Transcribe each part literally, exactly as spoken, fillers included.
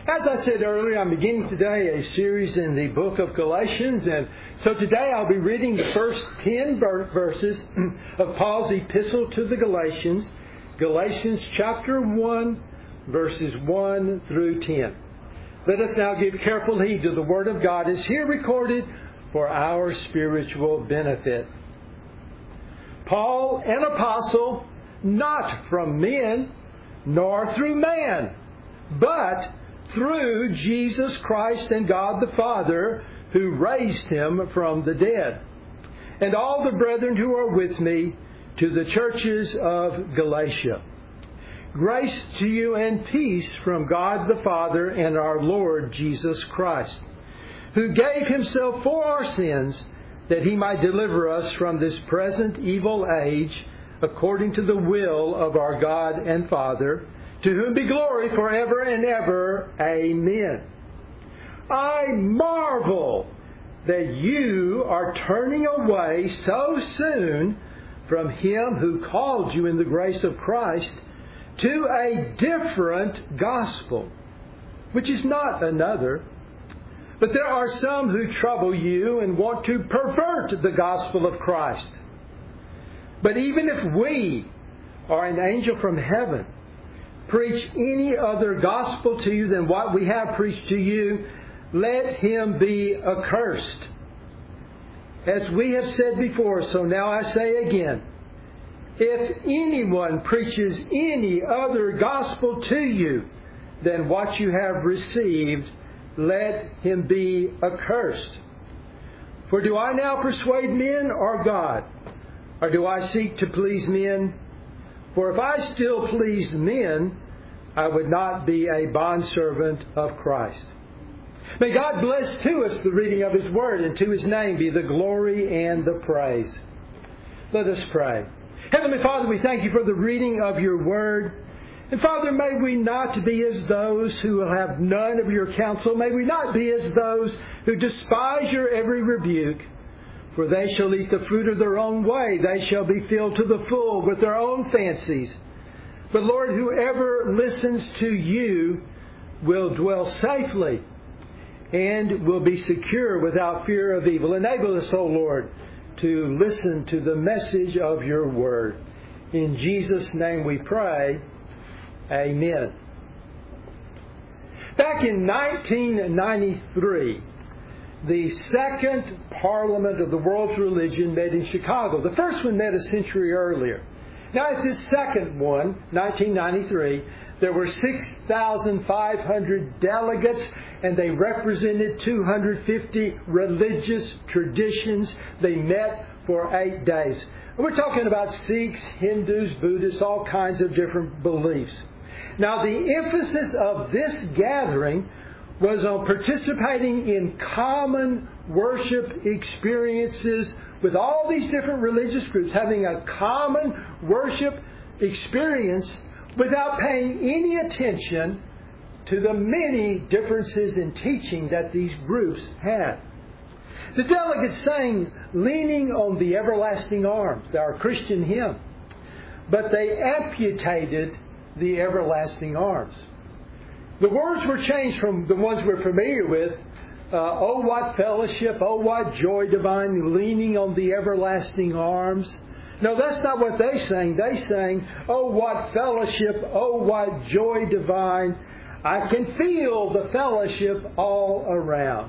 As I said earlier, I'm beginning today a series in the book of Galatians, and so today I'll be reading the first ten verses of Paul's epistle to the Galatians, Galatians chapter one, verses one through ten. Let us now give careful heed to the Word of God as here recorded for our spiritual benefit. Paul, an apostle, not from men, nor through man, but through Jesus Christ and God the Father, who raised Him from the dead, and all the brethren who are with me, to the churches of Galatia. Grace to you and peace from God the Father and our Lord Jesus Christ, who gave Himself for our sins, that He might deliver us from this present evil age, according to the will of our God and Father, to whom be glory forever and ever. Amen. I marvel that you are turning away so soon from Him who called you in the grace of Christ to a different gospel, which is not another. But there are some who trouble you and want to pervert the gospel of Christ. But even if we or an angel from heaven preach any other gospel to you than what we have preached to you, let him be accursed. As we have said before, so now I say again, if anyone preaches any other gospel to you than what you have received, let him be accursed. For do I now persuade men or God? Or do I seek to please men? For if I still pleased men, I would not be a bondservant of Christ. May God bless to us the reading of His Word, and to His name be the glory and the praise. Let us pray. Heavenly Father, we thank You for the reading of Your Word. And Father, may we not be as those who will have none of Your counsel. May we not be as those who despise Your every rebuke. For they shall eat the fruit of their own way. They shall be filled to the full with their own fancies. But Lord, whoever listens to You will dwell safely and will be secure without fear of evil. Enable us, O Lord, to listen to the message of Your Word. In Jesus' name we pray. Amen. Back in nineteen ninety-three, the second Parliament of the World's Religion met in Chicago. The first one met a century earlier. Now at this second one, nineteen ninety-three, there were six thousand five hundred delegates, and they represented two hundred fifty religious traditions. They met for eight days. We're talking about Sikhs, Hindus, Buddhists, all kinds of different beliefs. Now the emphasis of this gathering was on participating in common worship experiences with all these different religious groups, having a common worship experience without paying any attention to the many differences in teaching that these groups had. The delegates sang "Leaning on the Everlasting Arms," our Christian hymn, but they amputated the everlasting arms. The words were changed from the ones we're familiar with. Uh, oh, what fellowship, oh, what joy divine, leaning on the everlasting arms. No, that's not what they sang. They sang, oh, what fellowship, oh, what joy divine. I can feel the fellowship all around.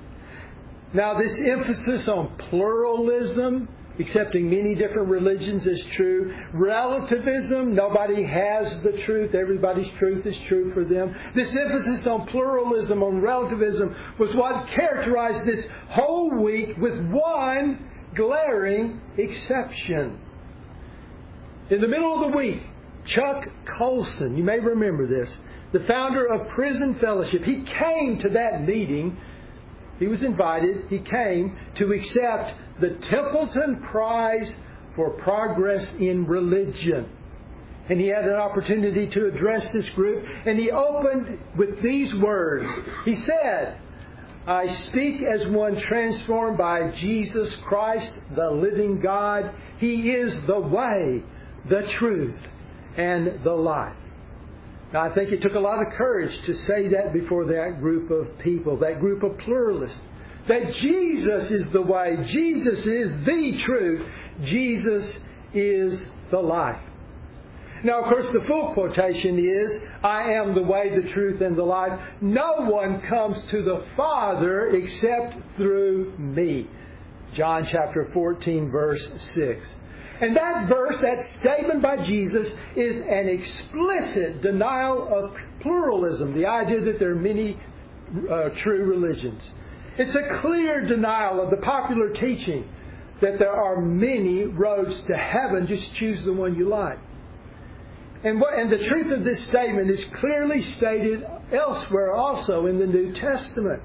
Now, this emphasis on pluralism, accepting many different religions, is true. Relativism, nobody has the truth. Everybody's truth is true for them. This emphasis on pluralism, on relativism, was what characterized this whole week, with one glaring exception. In the middle of the week, Chuck Colson, you may remember this, the founder of Prison Fellowship, he came to that meeting. He was invited. He came to accept the Templeton Prize for Progress in Religion. And he had an opportunity to address this group. And he opened with these words. He said, I speak as one transformed by Jesus Christ, the living God. He is the way, the truth, and the life. Now, I think it took a lot of courage to say that before that group of people, that group of pluralists, that Jesus is the way, Jesus is the truth, Jesus is the life. Now, of course, the full quotation is, I am the way, the truth, and the life. No one comes to the Father except through me. John chapter fourteen, verse six. And that verse, that statement by Jesus, is an explicit denial of pluralism, the idea that there are many uh, true religions. It's a clear denial of the popular teaching that there are many roads to heaven, just choose the one you like. And, what, and the truth of this statement is clearly stated elsewhere also in the New Testament.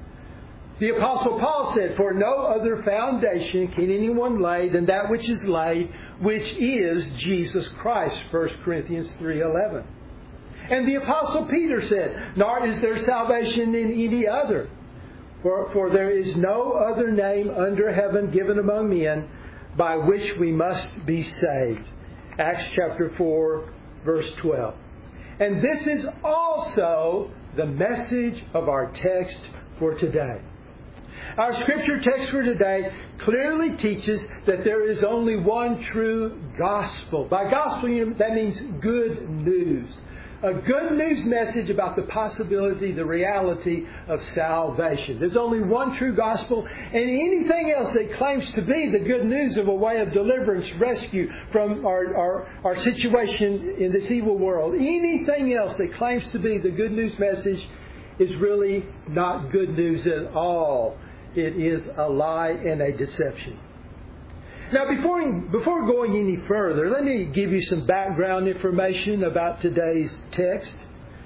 The Apostle Paul said, for no other foundation can anyone lay than that which is laid, which is Jesus Christ, First Corinthians three eleven. And the Apostle Peter said, nor is there salvation in any other, for, for there is no other name under heaven given among men by which we must be saved. Acts chapter four, verse twelve. And this is also the message of our text for today. Our scripture text for today clearly teaches that there is only one true gospel. By gospel, that means good news. A good news message about the possibility, the reality of salvation. There's only one true gospel, and anything else that claims to be the good news of a way of deliverance, rescue from our, our, our situation in this evil world, anything else that claims to be the good news message is really not good news at all. It is a lie and a deception. Now, before, before going any further, let me give you some background information about today's text.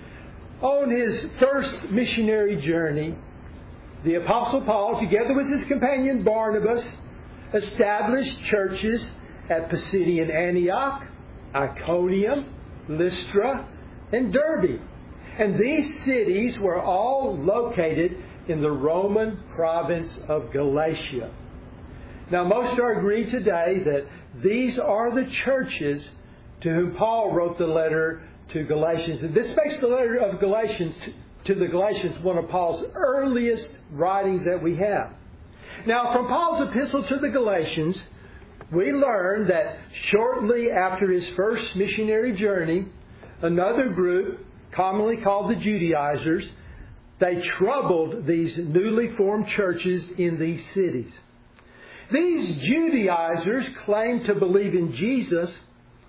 On his first missionary journey, the Apostle Paul, together with his companion Barnabas, established churches at Pisidian Antioch, Iconium, Lystra, and Derbe. And these cities were all located in the Roman province of Galatia. Now, most are agreed today that these are the churches to whom Paul wrote the letter to Galatians. And this makes the letter of Galatians to, to the Galatians one of Paul's earliest writings that we have. Now, from Paul's epistle to the Galatians, we learn that shortly after his first missionary journey, another group, commonly called the Judaizers, they troubled these newly formed churches in these cities. These Judaizers claimed to believe in Jesus,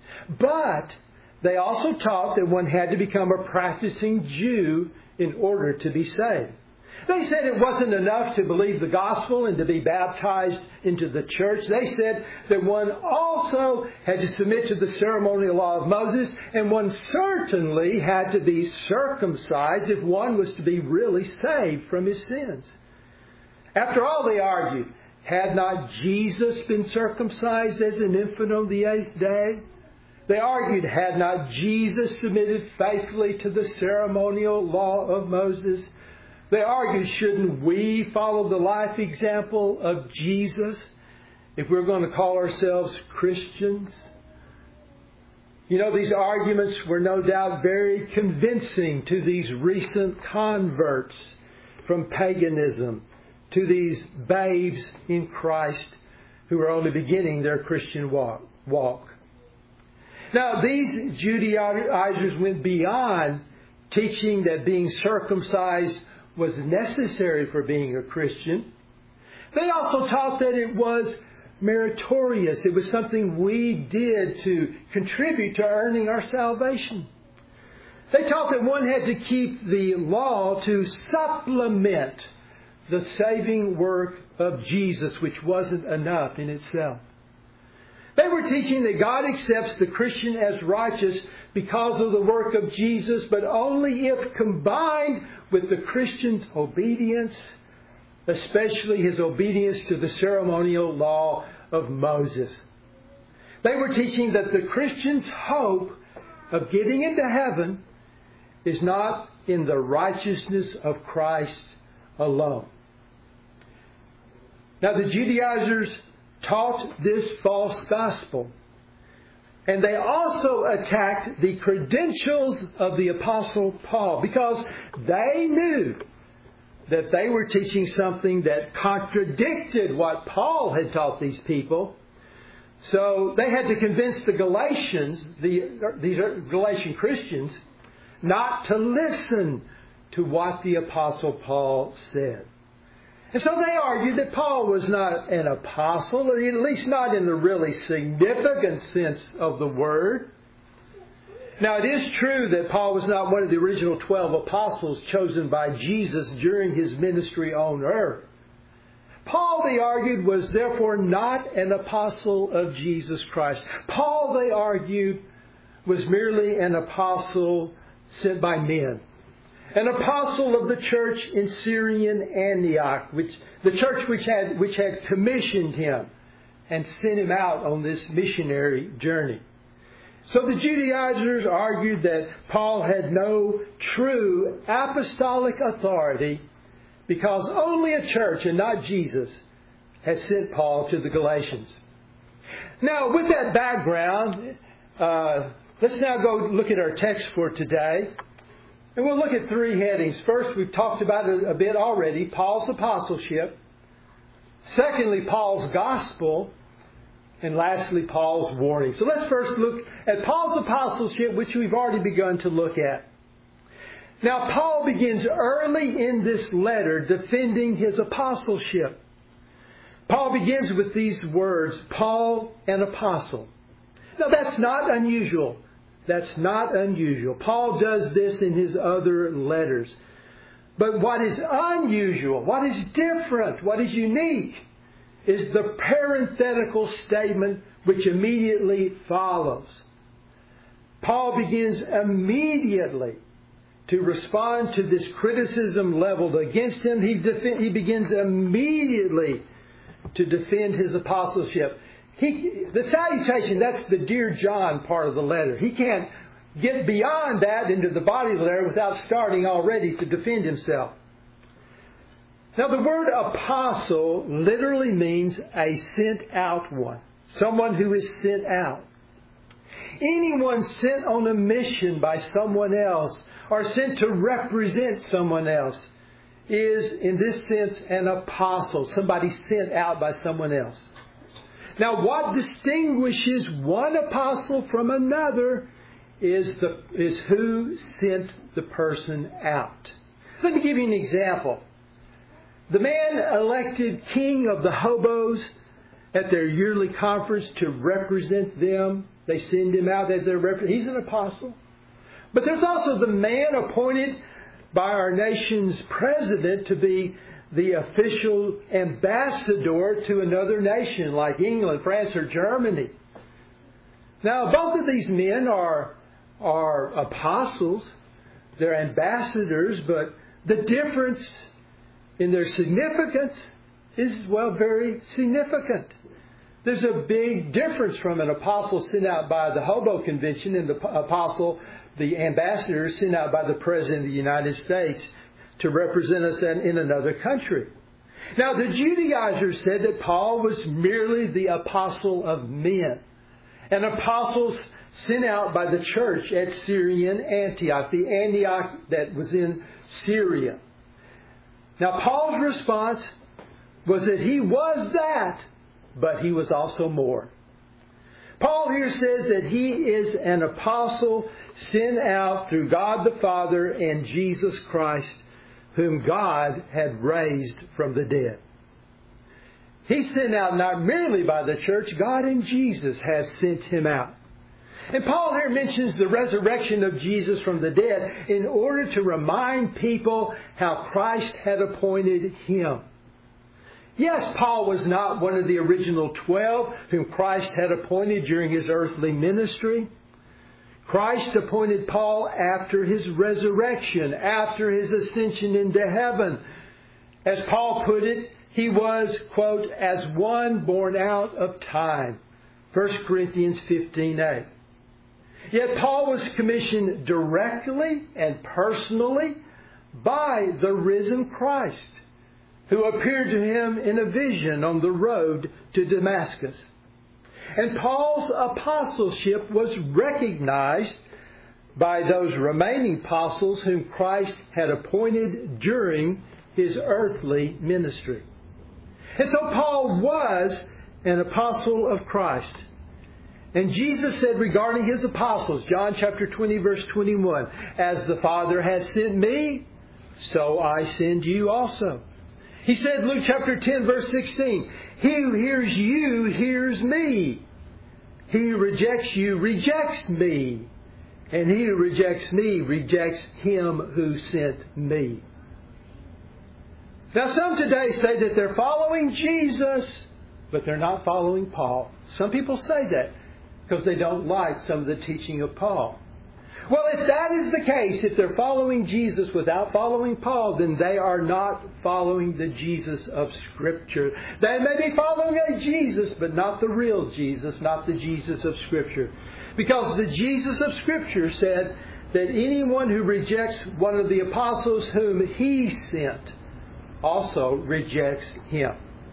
but they also taught that one had to become a practicing Jew in order to be saved. They said it wasn't enough to believe the gospel and to be baptized into the church. They said that one also had to submit to the ceremonial law of Moses, and one certainly had to be circumcised if one was to be really saved from his sins. After all, they argued, had not Jesus been circumcised as an infant on the eighth day? They argued, had not Jesus submitted faithfully to the ceremonial law of Moses? They argued, shouldn't we follow the life example of Jesus if we're going to call ourselves Christians? You know, these arguments were no doubt very convincing to these recent converts from paganism, to these babes in Christ who are only beginning their Christian walk. walk. Now, these Judaizers went beyond teaching that being circumcised was necessary for being a Christian. They also taught that it was meritorious. It was something we did to contribute to earning our salvation. They taught that one had to keep the law to supplement the saving work of Jesus, which wasn't enough in itself. They were teaching that God accepts the Christian as righteous because of the work of Jesus, but only if combined with the Christian's obedience, especially his obedience to the ceremonial law of Moses. They were teaching that the Christian's hope of getting into heaven is not in the righteousness of Christ alone. Now, the Judaizers taught this false gospel. And they also attacked the credentials of the Apostle Paul because they knew that they were teaching something that contradicted what Paul had taught these people. So they had to convince the Galatians, the, these Galatian Christians, not to listen to what the Apostle Paul said. And so they argued that Paul was not an apostle, or at least not in the really significant sense of the word. Now, it is true that Paul was not one of the original twelve apostles chosen by Jesus during his ministry on earth. Paul, they argued, was therefore not an apostle of Jesus Christ. Paul, they argued, was merely an apostle sent by men. An apostle of the church in Syrian Antioch, which the church which had which had commissioned him and sent him out on this missionary journey. So the Judaizers argued that Paul had no true apostolic authority because only a church and not Jesus had sent Paul to the Galatians. Now, with that background, uh, let's now go look at our text for today. And we'll look at three headings. First, we've talked about it a bit already, Paul's apostleship. Secondly, Paul's gospel. And lastly, Paul's warning. So let's first look at Paul's apostleship, which we've already begun to look at. Now, Paul begins early in this letter defending his apostleship. Paul begins with these words, Paul, an apostle. Now, that's not unusual. That's not unusual. Paul does this in his other letters. But what is unusual, what is different, what is unique, is the parenthetical statement which immediately follows. Paul begins immediately to respond to this criticism leveled against him. He, def- he begins immediately to defend his apostleship. He, the salutation, that's the Dear John part of the letter. He can't get beyond that into the body of the letter without starting already to defend himself. Now, the word apostle literally means a sent out one. Someone who is sent out. Anyone sent on a mission by someone else or sent to represent someone else is, in this sense, an apostle. Somebody sent out by someone else. Now, what distinguishes one apostle from another is the is who sent the person out. Let me give you an example. The man elected king of the hobos at their yearly conference to represent them, they send him out as their representative. He's an apostle. But there's also the man appointed by our nation's president to be the official ambassador to another nation like England, France, or Germany. Now, both of these men are, are apostles. They're ambassadors, but the difference in their significance is, well, very significant. There's a big difference from an apostle sent out by the Hobo Convention and the apostle, the ambassador sent out by the President of the United States to represent us in another country. Now, the Judaizers said that Paul was merely the apostle of men, an apostle sent out by the church at Syrian Antioch, the Antioch that was in Syria. Now, Paul's response was that he was that, but he was also more. Paul here says that he is an apostle sent out through God the Father and Jesus Christ, whom God had raised from the dead. He's sent out not merely by the church, God and Jesus has sent him out. And Paul here mentions the resurrection of Jesus from the dead in order to remind people how Christ had appointed him. Yes, Paul was not one of the original twelve whom Christ had appointed during his earthly ministry. Christ appointed Paul after his resurrection, after his ascension into heaven. As Paul put it, he was, quote, as one born out of time. First Corinthians fifteen eight. Yet Paul was commissioned directly and personally by the risen Christ, who appeared to him in a vision on the road to Damascus. And Paul's apostleship was recognized by those remaining apostles whom Christ had appointed during his earthly ministry. And so Paul was an apostle of Christ. And Jesus said regarding his apostles, John chapter twenty, verse twenty-one, "As the Father has sent me, so I send you also." He said, Luke chapter ten, verse sixteen, "He who hears you hears me. He who rejects you rejects me. And he who rejects me rejects him who sent me." Now some today say that they're following Jesus, but they're not following Paul. Some people say that because they don't like some of the teaching of Paul. Well, if that is the case, if they're following Jesus without following Paul, then they are not following the Jesus of Scripture. They may be following a Jesus, but not the real Jesus, not the Jesus of Scripture. Because the Jesus of Scripture said that anyone who rejects one of the apostles whom he sent also rejects him.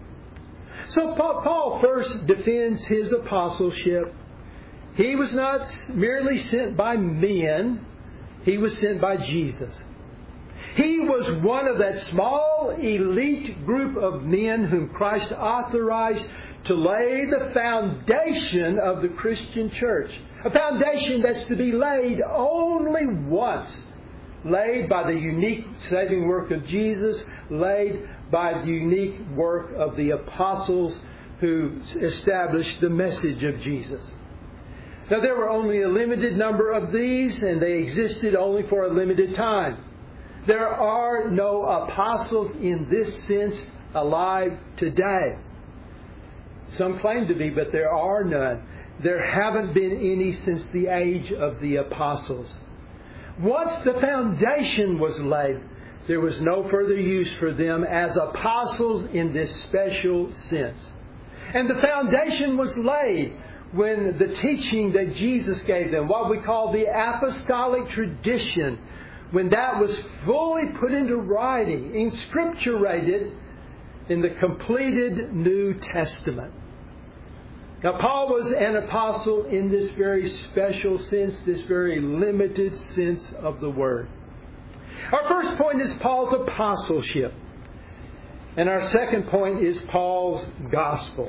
So Paul first defends his apostleship. He was not merely sent by men. He was sent by Jesus. He was one of that small elite group of men whom Christ authorized to lay the foundation of the Christian church. A foundation that's to be laid only once. Laid by the unique saving work of Jesus. Laid by the unique work of the apostles who established the message of Jesus. Now, there were only a limited number of these, and they existed only for a limited time. There are no apostles in this sense alive today. Some claim to be, but there are none. There haven't been any since the age of the apostles. Once the foundation was laid, there was no further use for them as apostles in this special sense. And the foundation was laid when the teaching that Jesus gave them, what we call the apostolic tradition, when that was fully put into writing, inscripturated in the completed New Testament. Now, Paul was an apostle in this very special sense, this very limited sense of the word. Our first point is Paul's apostleship. And our second point is Paul's gospel.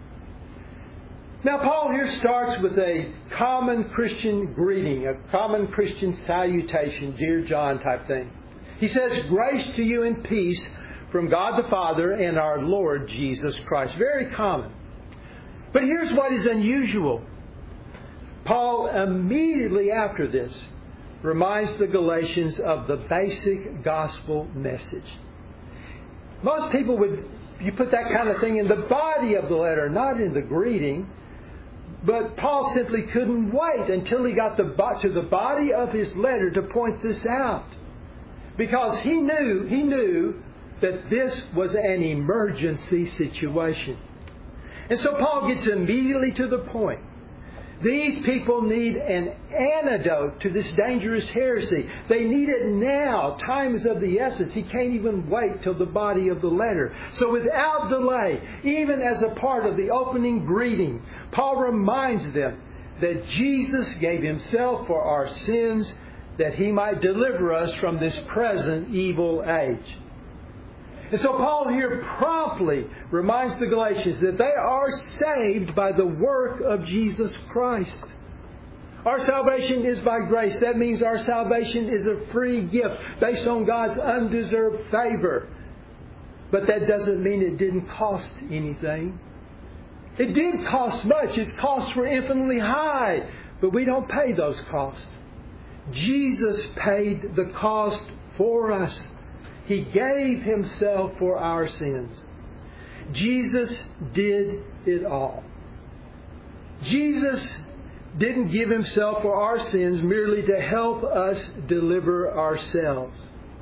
Now, Paul here starts with a common Christian greeting, a common Christian salutation, dear John type thing. He says, "Grace to you and peace from God the Father and our Lord Jesus Christ." Very common. But here's what is unusual. Paul, immediately after this, reminds the Galatians of the basic gospel message. Most people would, you put that kind of thing in the body of the letter, not in the greeting. But Paul simply couldn't wait until he got the, to the body of his letter to point this out. Because he knew, he knew that this was an emergency situation. And so Paul gets immediately to the point. These people need an antidote to this dangerous heresy. They need it now. Time is of the essence. He can't even wait till the body of the letter. So without delay, even as a part of the opening greeting, Paul reminds them that Jesus gave Himself for our sins that He might deliver us from this present evil age. And so Paul here promptly reminds the Galatians that they are saved by the work of Jesus Christ. Our salvation is by grace. That means our salvation is a free gift based on God's undeserved favor. But that doesn't mean it didn't cost anything. It did cost much. Its costs were infinitely high. But we don't pay those costs. Jesus paid the cost for us. He gave Himself for our sins. Jesus did it all. Jesus didn't give Himself for our sins merely to help us deliver ourselves.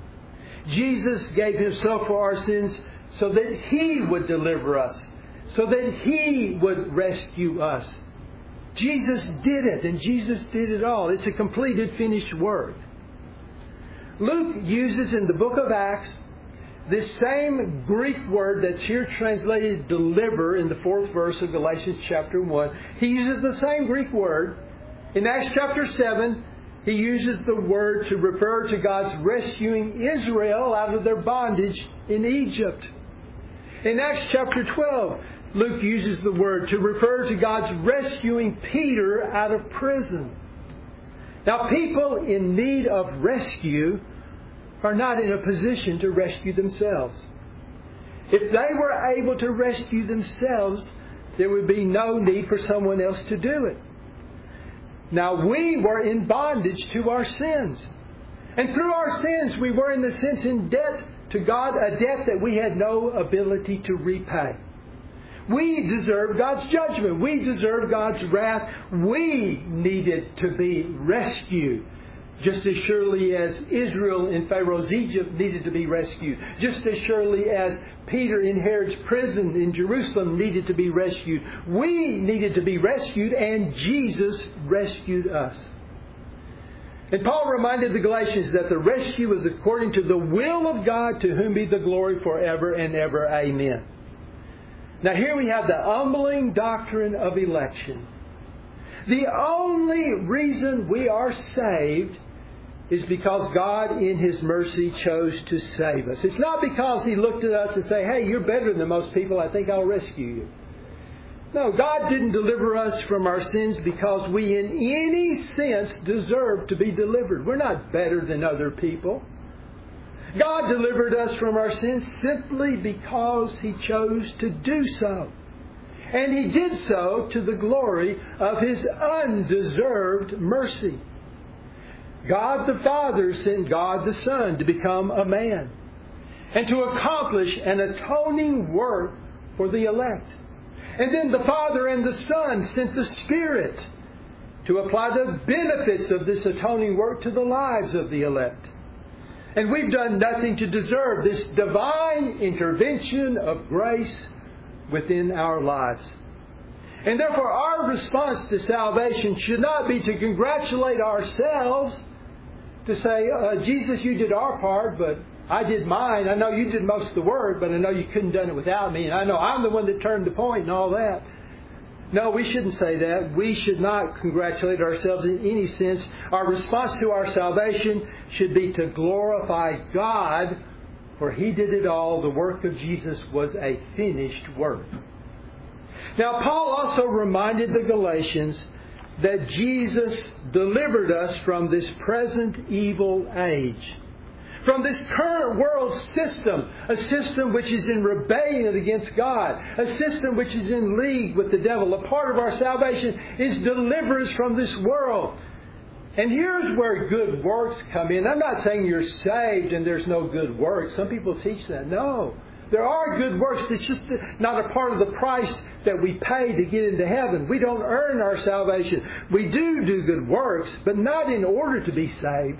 Jesus gave Himself for our sins so that He would deliver us, so that He would rescue us. Jesus did it, and Jesus did it all. It's a completed, finished work. Luke uses in the book of Acts this same Greek word that's here translated deliver in the fourth verse of Galatians chapter one, he uses the same Greek word. In Acts chapter seven, he uses the word to refer to God's rescuing Israel out of their bondage in Egypt. In Acts chapter twelve, Luke uses the word to refer to God's rescuing Peter out of prison. Now, people in need of rescue are not in a position to rescue themselves. If they were able to rescue themselves, there would be no need for someone else to do it. Now, we were in bondage to our sins. And through our sins, we were in a sense in debt to God, a debt that we had no ability to repay. We deserved God's judgment. We deserved God's wrath. We needed to be rescued. Just as surely as Israel in Pharaoh's Egypt needed to be rescued. Just as surely as Peter in Herod's prison in Jerusalem needed to be rescued. We needed to be rescued, and Jesus rescued us. And Paul reminded the Galatians that the rescue is according to the will of God, to whom be the glory forever and ever. Amen. Now here we have the humbling doctrine of election. The only reason we are saved is because God in His mercy chose to save us. It's not because He looked at us and said, hey, you're better than most people, I think I'll rescue you. No, God didn't deliver us from our sins because we in any sense deserve to be delivered. We're not better than other people. God delivered us from our sins simply because He chose to do so. And He did so to the glory of His undeserved mercy. God the Father sent God the Son to become a man and to accomplish an atoning work for the elect. And then the Father and the Son sent the Spirit to apply the benefits of this atoning work to the lives of the elect. And we've done nothing to deserve this divine intervention of grace within our lives. And therefore our response to salvation should not be to congratulate ourselves, to say, uh, Jesus, you did our part, but I did mine. I know you did most of the work, but I know you couldn't have done it without me. And I know I'm the one that turned the point and all that. No, we shouldn't say that. We should not congratulate ourselves in any sense. Our response to our salvation should be to glorify God, for He did it all. The work of Jesus was a finished work. Now, Paul also reminded the Galatians that Jesus delivered us from this present evil age. From this current world system, a system which is in rebellion against God, a system which is in league with the devil. A part of our salvation is deliverance from this world. And here's where good works come in. I'm not saying you're saved and there's no good works. Some people teach that. No. There are good works. It's just not a part of the price that we pay to get into heaven. We don't earn our salvation. We do do good works, but not in order to be saved.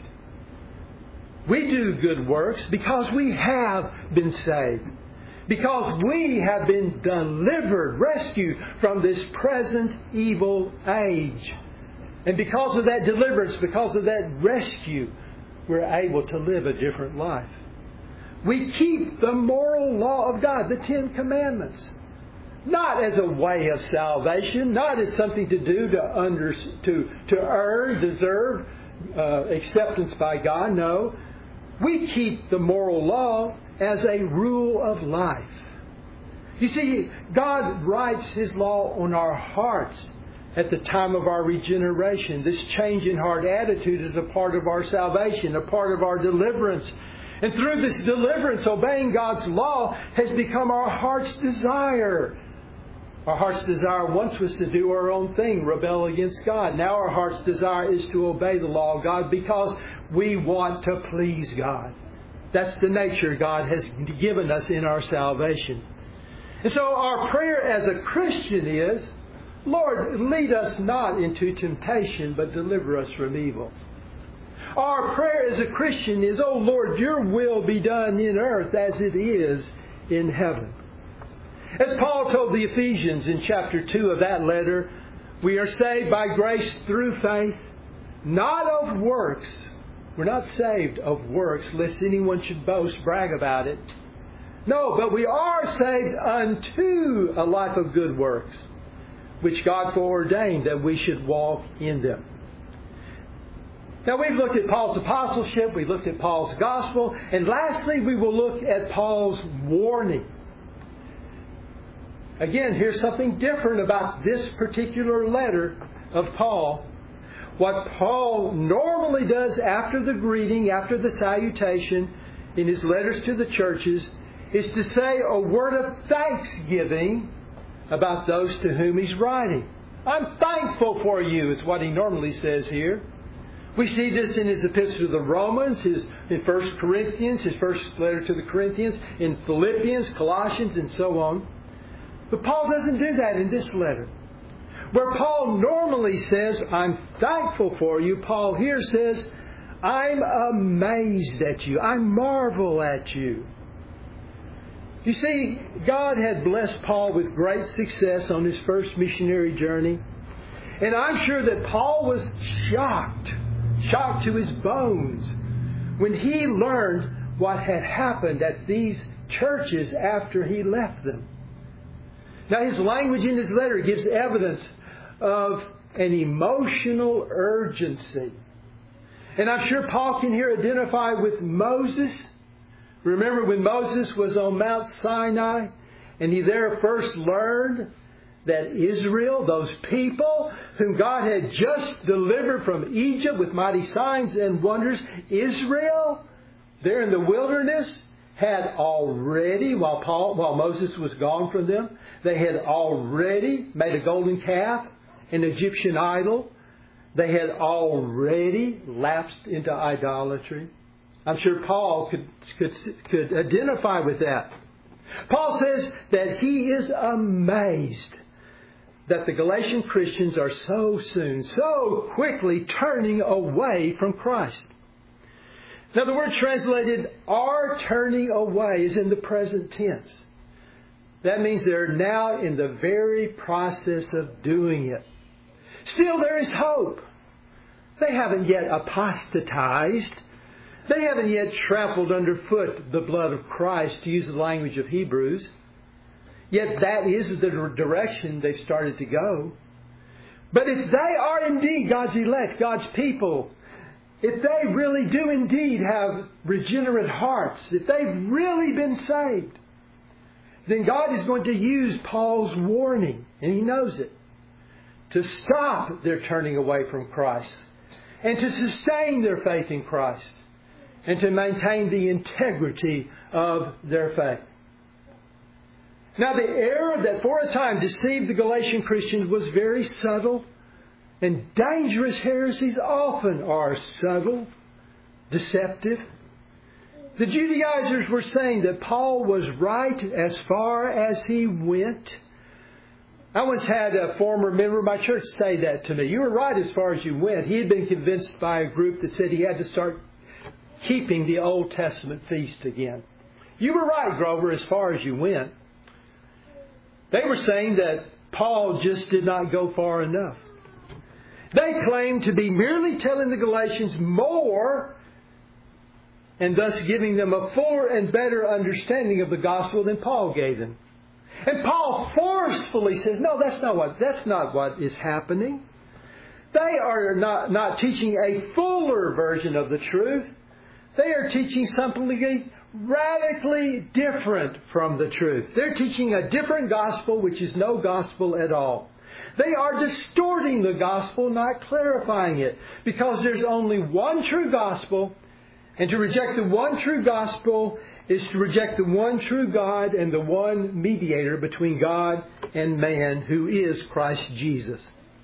We do good works because we have been saved. Because we have been delivered, rescued from this present evil age. And because of that deliverance, because of that rescue, we're able to live a different life. We keep the moral law of God, the Ten Commandments. Not as a way of salvation, not as something to do to under, to, to earn, deserve uh, acceptance by God. No. We keep the moral law as a rule of life. You see, God writes His law on our hearts at the time of our regeneration. This change in heart attitude is a part of our salvation, a part of our deliverance. And through this deliverance, obeying God's law has become our heart's desire. Our heart's desire once was to do our own thing, rebel against God. Now our heart's desire is to obey the law of God because we want to please God. That's the nature God has given us in our salvation. And so our prayer as a Christian is, Lord, lead us not into temptation, but deliver us from evil. Our prayer as a Christian is, oh Lord, your will be done in earth as it is in heaven. As Paul told the Ephesians in chapter two of that letter, we are saved by grace through faith, not of works. We're not saved of works, lest anyone should boast, brag about it. No, but we are saved unto a life of good works, which God foreordained that we should walk in them. Now, we've looked at Paul's apostleship, we've looked at Paul's gospel, and lastly, we will look at Paul's warning. Again, here's something different about this particular letter of Paul. What Paul normally does after the greeting, after the salutation, in his letters to the churches, is to say a word of thanksgiving about those to whom he's writing. I'm thankful for you, is what he normally says here. We see this in his epistle to the Romans, his in First Corinthians, his first letter to the Corinthians, in Philippians, Colossians, and so on. But Paul doesn't do that in this letter. Where Paul normally says, I'm thankful for you, Paul here says, I'm amazed at you. I marvel at you. You see, God had blessed Paul with great success on his first missionary journey. And I'm sure that Paul was shocked, shocked to his bones, when he learned what had happened at these churches after he left them. Now, his language in his letter gives evidence of an emotional urgency. And I'm sure Paul can here identify with Moses. Remember when Moses was on Mount Sinai and he there first learned that Israel, those people whom God had just delivered from Egypt with mighty signs and wonders, Israel, there in the wilderness, had already, while Paul, while Moses was gone from them, they had already made a golden calf, an Egyptian idol. They had already lapsed into idolatry. I'm sure Paul could, could, could identify with that. Paul says that he is amazed that the Galatian Christians are so soon, so quickly turning away from Christ. Now, the word translated are turning away is in the present tense. That means they're now in the very process of doing it. Still, there is hope. They haven't yet apostatized. They haven't yet trampled underfoot the blood of Christ, to use the language of Hebrews. Yet that is the direction they've started to go. But if they are indeed God's elect, God's people, if they really do indeed have regenerate hearts, if they've really been saved, then God is going to use Paul's warning, and he knows it, to stop their turning away from Christ and to sustain their faith in Christ and to maintain the integrity of their faith. Now, the error that for a time deceived the Galatian Christians was very subtle, and dangerous heresies often are subtle, deceptive. The Judaizers were saying that Paul was right as far as he went. I once had a former member of my church say that to me. You were right as far as you went. He had been convinced by a group that said he had to start keeping the Old Testament feast again. You were right, Grover, as far as you went. They were saying that Paul just did not go far enough. They claimed to be merely telling the Galatians more and thus giving them a fuller and better understanding of the gospel than Paul gave them. And Paul forcefully says, no, that's not what, that's not what is happening. They are not, not teaching a fuller version of the truth. They are teaching something radically different from the truth. They're teaching a different gospel, which is no gospel at all. They are distorting the gospel, not clarifying it, because there's only one true gospel, and to reject the one true gospel is to reject the one true God and the one mediator between God and man, who is Christ Jesus.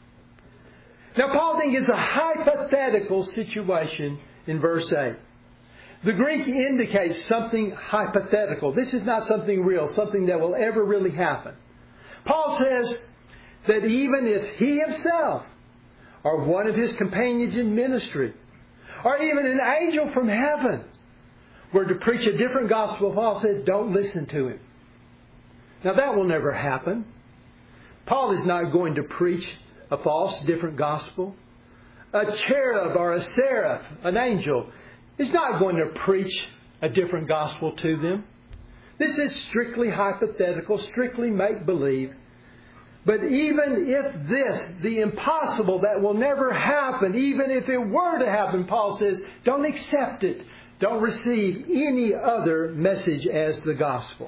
Now, Paul then gives a hypothetical situation in verse eight. The Greek indicates something hypothetical. This is not something real, something that will ever really happen. Paul says that even if he himself or one of his companions in ministry or even an angel from heaven were to preach a different gospel, Paul says, don't listen to him. Now, that will never happen. Paul is not going to preach a false, different gospel. A cherub or a seraph, an angel, is not going to preach a different gospel to them. This is strictly hypothetical, strictly make-believe. But even if this, the impossible that will never happen, even if it were to happen, Paul says, don't accept it. Don't receive any other message as the gospel.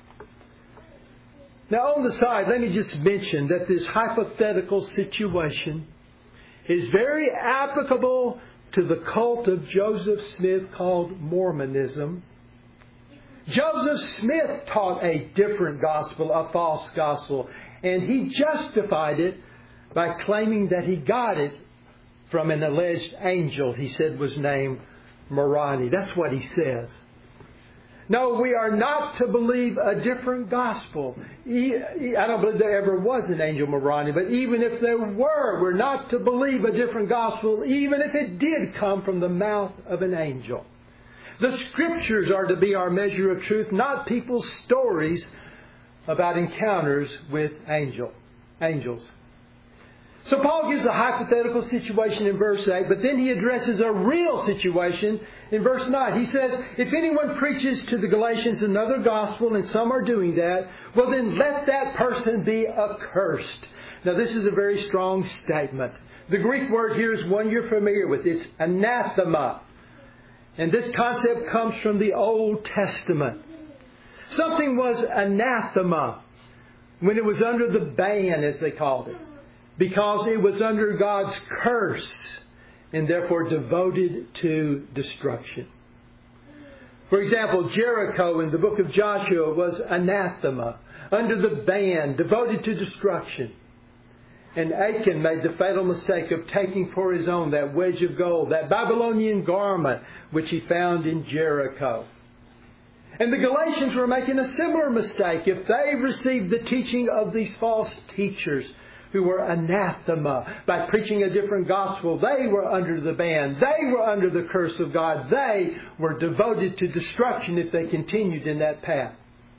Now on the side, let me just mention that this hypothetical situation is very applicable to the cult of Joseph Smith called Mormonism. Joseph Smith taught a different gospel, a false gospel, and he justified it by claiming that he got it from an alleged angel he said was named Moroni. That's what he says. No, we are not to believe a different gospel. I don't believe there ever was an angel Moroni, but even if there were, we're not to believe a different gospel, even if it did come from the mouth of an angel. The Scriptures are to be our measure of truth, not people's stories about encounters with angel, angels. So Paul gives a hypothetical situation in verse eight, but then he addresses a real situation in verse nine. He says, if anyone preaches to the Galatians another gospel, and some are doing that, well then let that person be accursed. Now this is a very strong statement. The Greek word here is one you're familiar with. It's anathema. And this concept comes from the Old Testament. Something was anathema when it was under the ban, as they called it, because it was under God's curse and therefore devoted to destruction. For example, Jericho in the book of Joshua was anathema, under the ban, devoted to destruction. And Achan made the fatal mistake of taking for his own that wedge of gold, that Babylonian garment which he found in Jericho. And the Galatians were making a similar mistake. If they received the teaching of these false teachers who were anathema by preaching a different gospel, they were under the ban. They were under the curse of God. They were devoted to destruction if they continued in that path.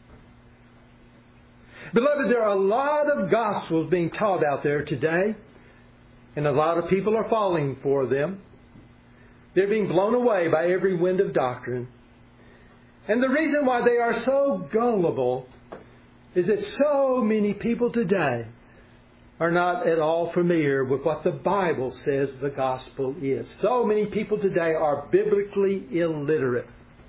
Beloved, there are a lot of gospels being taught out there today, and a lot of people are falling for them. They're being blown away by every wind of doctrine. And the reason why they are so gullible is that so many people today are not at all familiar with what the Bible says the gospel is. So many people today are biblically illiterate.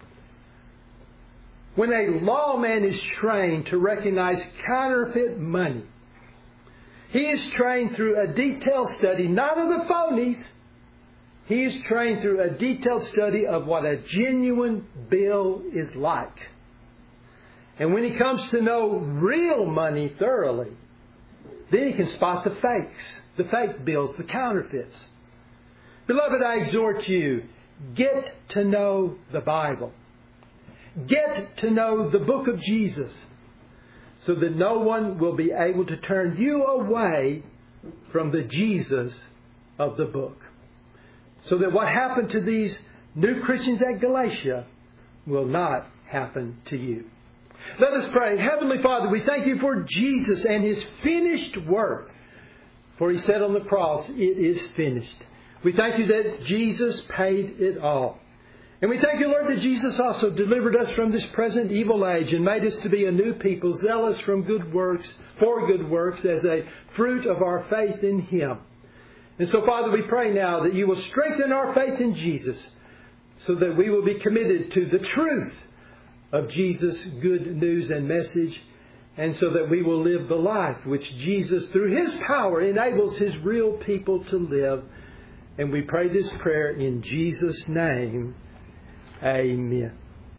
When a lawman is trained to recognize counterfeit money, he is trained through a detailed study, not of the phonies. He is trained through a detailed study of what a genuine bill is like. And when he comes to know real money thoroughly, then he can spot the fakes, the fake bills, the counterfeits. Beloved, I exhort you, get to know the Bible. Get to know the book of Jesus so that no one will be able to turn you away from the Jesus of the book. So that what happened to these new Christians at Galatia will not happen to you. Let us pray. Heavenly Father, we thank you for Jesus and His finished work. For He said on the cross, it is finished. We thank you that Jesus paid it all. And we thank you, Lord, that Jesus also delivered us from this present evil age and made us to be a new people, zealous from good works, for good works, as a fruit of our faith in Him. And so, Father, we pray now that you will strengthen our faith in Jesus so that we will be committed to the truth of Jesus' good news and message, and so that we will live the life which Jesus, through His power, enables His real people to live. And we pray this prayer in Jesus' name. Amen.